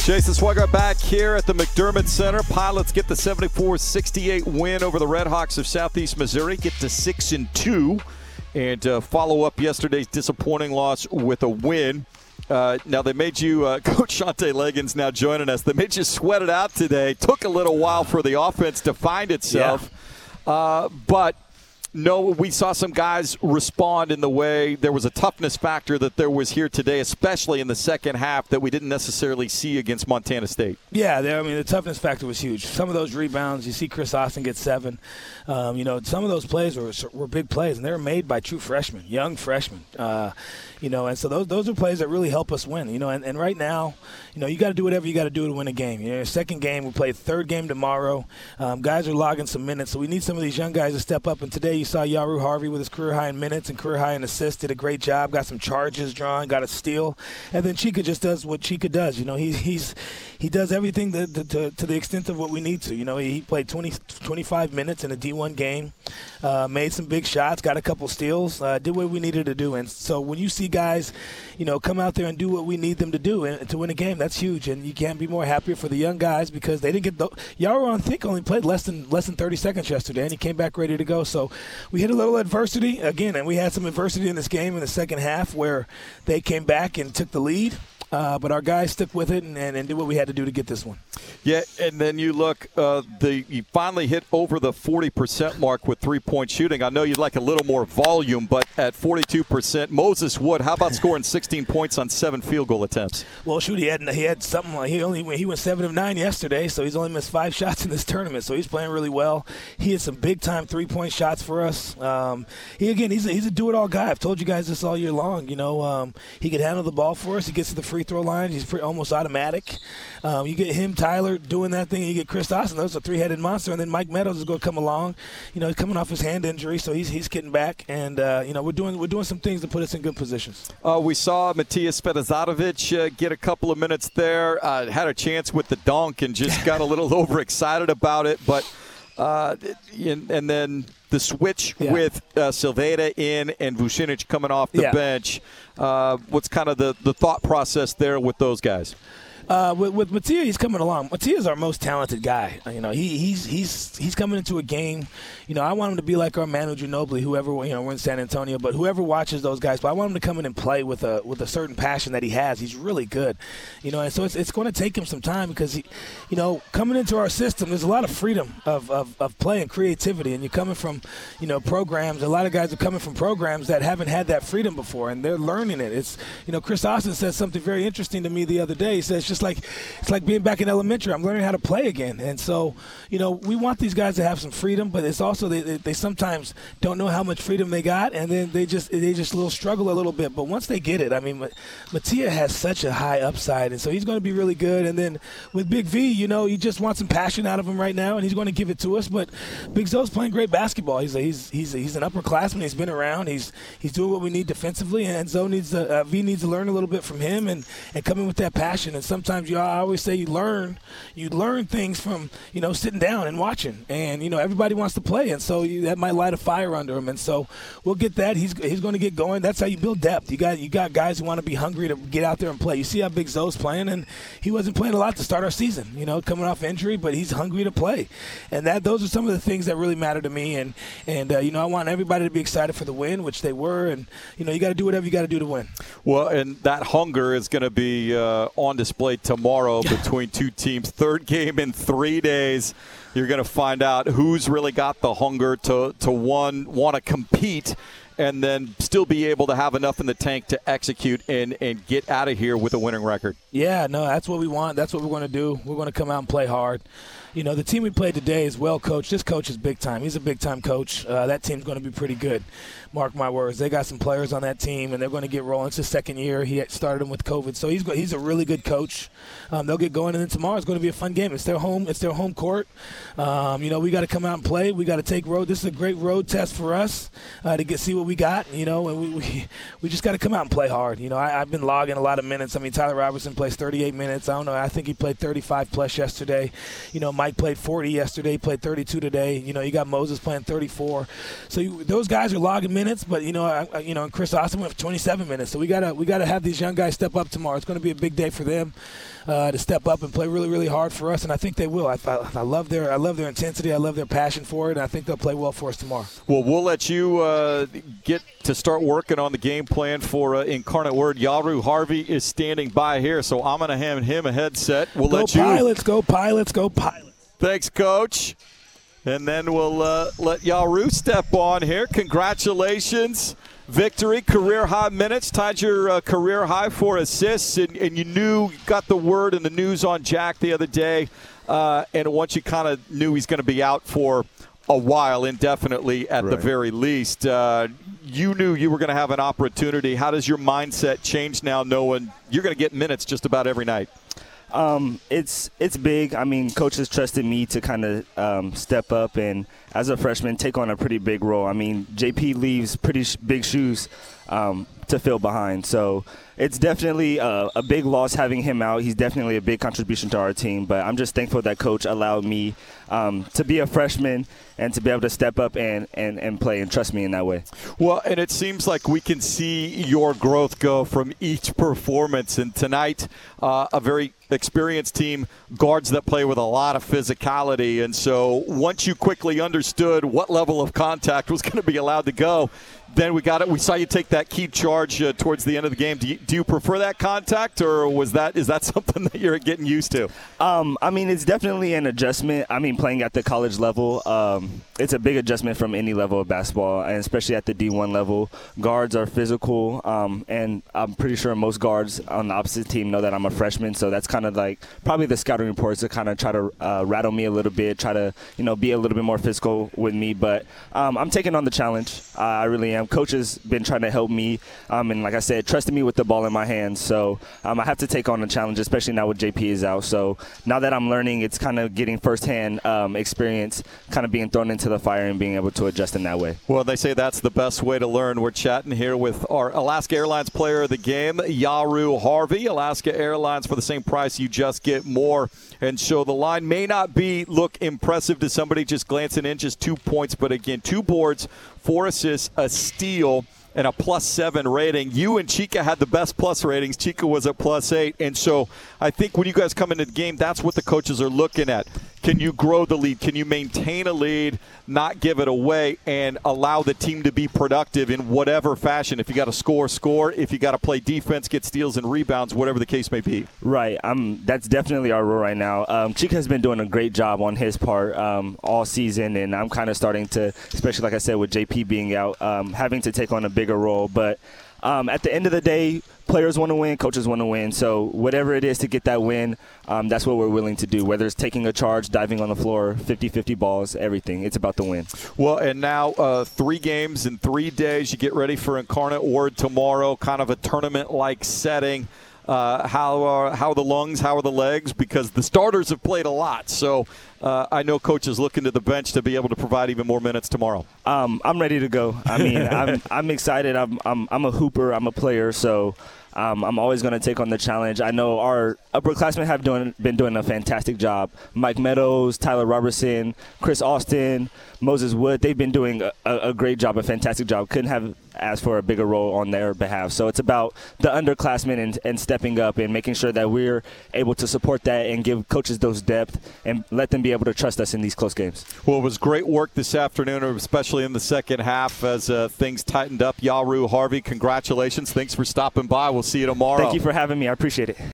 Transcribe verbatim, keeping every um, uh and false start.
Jason Swigert back here at the McDermott Center. Pilots get the seventy-four sixty-eight win over the Redhawks of Southeast Missouri, get to six and two, and uh, follow up yesterday's disappointing loss with a win. Uh, now, they made you, uh, Coach Shante Legans now joining us, they made you sweat it out today. Took a little while for the offense to find itself, yeah. uh, but no, we saw some guys respond in the way. There was a toughness factor that there was here today, especially in the second half, that we didn't necessarily see against Montana State. Yeah, I mean, the toughness factor was huge. Some of those rebounds, you see Chris Austin get seven. Um, you know, some of those plays were were big plays, and they were made by true freshmen, young freshmen. Uh, you know, and so those those are plays that really help us win. You know, and, and right now, you know, you got to do whatever you got to do to win a game. You know, second game, we play third game tomorrow. Um, guys are logging some minutes, so we need some of these young guys to step up. And today you saw Yaru Harvey with his career high in minutes and career high in assists, did a great job, got some charges drawn, got a steal. And then Chika just does what Chika does. You know, he, he's he does everything that, to, to, to the extent of what we need to. You know, he, he played twenty, twenty-five minutes in a D one game, uh, made some big shots, got a couple steals, uh, did what we needed to do. And so when you see guys, you know, come out there and do what we need them to do and to win a game, that's huge. And you can't be more happier for the young guys because they didn't get the – Yaru, I think, only played less than less than thirty seconds yesterday, and he came back ready to go. So we hit a little adversity again, and we had some adversity in this game in the second half where they came back and took the lead. Uh, but our guys stuck with it and, and, and did what we had to do to get this one. Yeah, and then you look, uh, the you finally hit over the forty percent mark with three-point shooting. I know you'd like a little more volume, but at forty-two percent, Moses Wood, how about scoring sixteen points on seven field goal attempts? Well, shoot, he had he had something like he only he went seven of nine yesterday, so he's only missed five shots in this tournament. So he's playing really well. He had some big-time three-point shots for us. Um, he again, he's a, he's a do-it-all guy. I've told you guys this all year long. You know, um, he can handle the ball for us. He gets to the free throw line. He's pretty, almost automatic. Um, you get him, Tyler, doing that thing. You get Chris Austin. Those are a three-headed monster. And then Mike Meadows is going to come along. You know, he's coming off his hand injury, so he's he's getting back. And uh, you know, we're doing we're doing some things to put us in good positions. Uh, we saw Matias Spetazovic uh, get a couple of minutes there. Uh, had a chance with the dunk and just got a little overexcited about it. But uh, and, and then the switch yeah. with uh, Silveda in and Vucinic coming off the yeah. bench. Uh, what's kind of the, the thought process there with those guys? Uh, with, with Mattia, he's coming along. Mattia's our most talented guy. You know, he, he's he's he's coming into a game. You know, I want him to be like our Manu Ginobili, whoever, you know, we're in San Antonio, but whoever watches those guys. But I want him to come in and play with a with a certain passion that he has. He's really good. You know, and so it's it's going to take him some time because he, you know, coming into our system, there's a lot of freedom of, of, of play and creativity. And you're coming from, you know, programs. A lot of guys are coming from programs that haven't had that freedom before, and they're learning it. It's, you know, Chris Austin said something very interesting to me the other day. He says, just like it's like being back in elementary. I'm learning how to play again. And so, you know, we want these guys to have some freedom, but it's also they, they, they sometimes don't know how much freedom they got, and then they just they just a little struggle a little bit. But once they get it, I mean, Mattia has such a high upside, and so he's going to be really good. And then with Big V, you know, you just want some passion out of him right now, and he's going to give it to us. But Big Zo's playing great basketball. He's a, he's he's a, he's an upperclassman. He's been around. He's he's doing what we need defensively, and Zo needs to, uh, V needs to learn a little bit from him and, and come in with that passion. And sometimes you I always say you learn you learn things from, you know, sitting down and watching. And, you know, everybody wants to play, and so you, that might light a fire under him. And so we'll get that. He's he's going to get going. That's how you build depth. You got you got guys who want to be hungry to get out there and play. You see how Big Zo's playing, and he wasn't playing a lot to start our season, you know, coming off injury, but he's hungry to play. And that those are some of the things that really matter to me. And, and uh, you know, I want everybody to be excited for the win, which they were. And, you know, you got to do whatever you got to do to win. Well, and that hunger is going to be uh, on display tomorrow between two teams. Third game in three days. You're going to find out who's really got the hunger to, to one, want to compete and then still be able to have enough in the tank to execute and, and get out of here with a winning record. Yeah, no, that's what we want. That's what we're going to do. We're going to come out and play hard. You know, the team we played today is well coached. This coach is big time. He's a big time coach. Uh, that team's going to be pretty good. Mark my words. They got some players on that team, and they're going to get rolling. It's his second year. He started them with COVID, so he's he's a really good coach. Um, they'll get going, and then tomorrow's going to be a fun game. It's their home. It's their home court. Um, you know, we got to come out and play. We got to take road. This is a great road test for us uh, to get see what we got. You know, and we we, we just got to come out and play hard. You know, I, I've been logging a lot of minutes. I mean, Tyler Robertson plays thirty-eight minutes. I don't know. I think he played thirty-five plus yesterday. You know, Mike played forty yesterday. Played thirty-two today. You know, you got Moses playing thirty-four. So you, those guys are logging minutes, but you know, I, I, you know, and Chris Austin went for twenty-seven minutes. So we gotta we gotta have these young guys step up tomorrow. It's going to be a big day for them. uh, to step up and play really, really hard for us, and I think they will. I, I, I love their I love their intensity. I love their passion for it, and I think they'll play well for us tomorrow. Well, we'll let you uh, get to start working on the game plan for uh, Incarnate Word. Yaru Harvey is standing by here, so I'm going to hand him a headset. We'll go let you. Pilots, go Pilots, go Pilots. Thanks, Coach. And then we'll uh, let Yaru step on here. Congratulations. Victory, career high minutes, tied your uh, career high for assists, and, and you knew, you got the word and the news on Jack the other day, uh, and once you kind of knew he's going to be out for a while, indefinitely at right. the very least, uh, you knew you were going to have an opportunity. How does your mindset change now knowing you're going to get minutes just about every night? Um, it's it's big. I mean, Coach has trusted me to kind of um, step up and, as a freshman, take on a pretty big role. I mean, J P leaves pretty sh- big shoes um, to fill behind. So it's definitely a, a big loss having him out. He's definitely a big contribution to our team. But I'm just thankful that Coach allowed me um, to be a freshman and to be able to step up and, and, and play and trust me in that way. Well, and it seems like we can see your growth go from each performance. And tonight, uh, a very experienced team, guards that play with a lot of physicality. And so once you quickly understood what level of contact was going to be allowed to go, then we got it. We saw you take that key charge uh, towards the end of the game. Do you, do you prefer that contact, or was that is that something that you're getting used to? Um, I mean, it's definitely an adjustment. I mean, playing at the college level, um, it's a big adjustment from any level of basketball, and especially at the D one level. Guards are physical, um, and I'm pretty sure most guards on the opposite team know that I'm a freshman, so that's kind of like probably the scouting reports to kind of try to uh, rattle me a little bit, try to you know be a little bit more physical with me. But um, I'm taking on the challenge. Uh, I really am. Coach has been trying to help me, um, and like I said, trusting me with the ball in my hands. So um, I have to take on the challenge, especially now with J P is out. So now that I'm learning, it's kind of getting firsthand um, experience, kind of being thrown into the fire and being able to adjust in that way. Well, they say that's the best way to learn. We're chatting here with our Alaska Airlines player of the game, Yaru Harvey. Alaska Airlines, for the same price, you just get more. And so the line may not be look impressive to somebody just glancing in, just two points. But again, two boards, four assists, a steal, and a plus seven rating. You and Chika had the best plus ratings. Chika was at plus eight. And so I think when you guys come into the game, that's what the coaches are looking at. Can you grow the lead? Can you maintain a lead, not give it away, and allow the team to be productive in whatever fashion? If you got to score, score. If you got to play defense, get steals and rebounds, whatever the case may be. Right. Um, that's definitely our role right now. Um, Chika has been doing a great job on his part um, all season, and I'm kind of starting to, especially like I said, with J P being out, um, having to take on a bigger role. But um, at the end of the day, players want to win, coaches want to win. So whatever it is to get that win, um, that's what we're willing to do, whether it's taking a charge, diving on the floor, fifty-fifty balls, everything. It's about the win. Well, and now uh, three games in three days. You get ready for Incarnate Word tomorrow, kind of a tournament-like setting. Uh, how are how are the lungs? How are the legs? Because the starters have played a lot. So uh, I know Coach is looking to the bench to be able to provide even more minutes tomorrow. Um, I'm ready to go. I mean, I'm I'm excited. I'm I'm I'm a hooper. I'm a player. So um, I'm always going to take on the challenge. I know our upperclassmen have doing been doing a fantastic job. Mike Meadows, Tyler Robertson, Chris Austin, Moses Wood. They've been doing a, a great job, a fantastic job. Couldn't have asked for a bigger role on their behalf. So it's about the underclassmen and, and stepping up and making sure that we're able to support that and give coaches those depth and let them be able to trust us in these close games. Well, it was great work this afternoon, especially in the second half as uh, things tightened up. Yaru Harvey, congratulations. Thanks for stopping by. We'll see you tomorrow. Thank you for having me. I appreciate it.